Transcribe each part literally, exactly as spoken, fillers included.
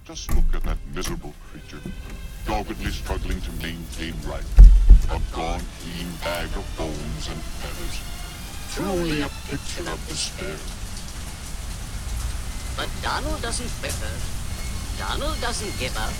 Just look at that miserable creature, doggedly struggling to maintain life. A gaunt, lean bag of bones and feathers. Truly a picture of despair. But Donald doesn't bicker. Donald doesn't give up.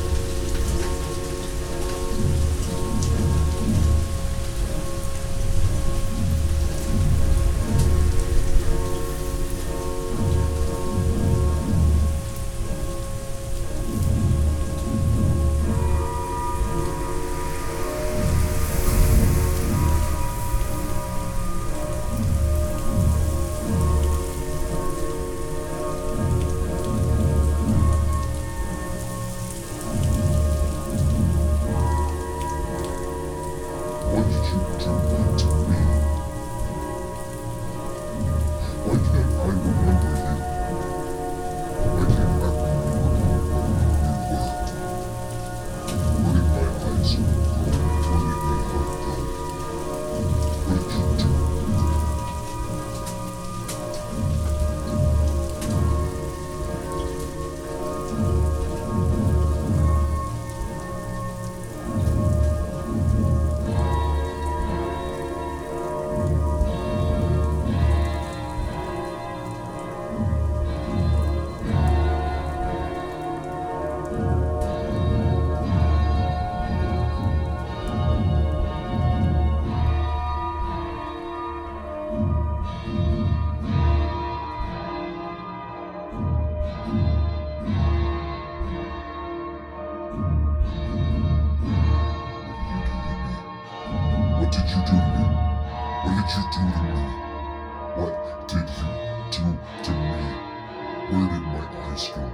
What did you do to me? What did you do to me? What did you do to me? Where did my eyes go?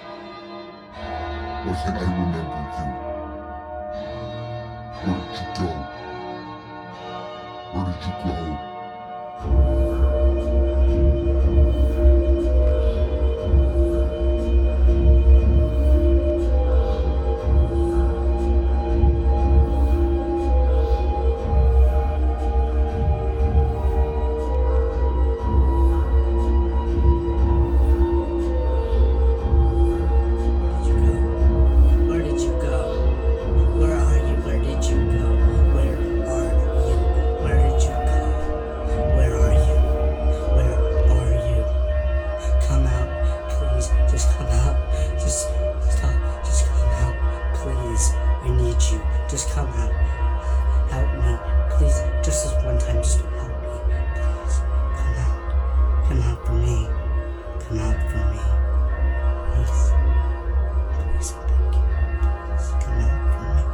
Why can't I remember you? Where did you go? Where did you go? Just come out. Help me. Please, just this one time, just help me. Please. Come out. Come out for me. Come out for me. Please. Please, I beg you. Please, come out for me.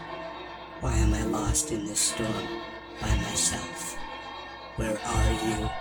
Why am I lost in this storm by myself? Where are you?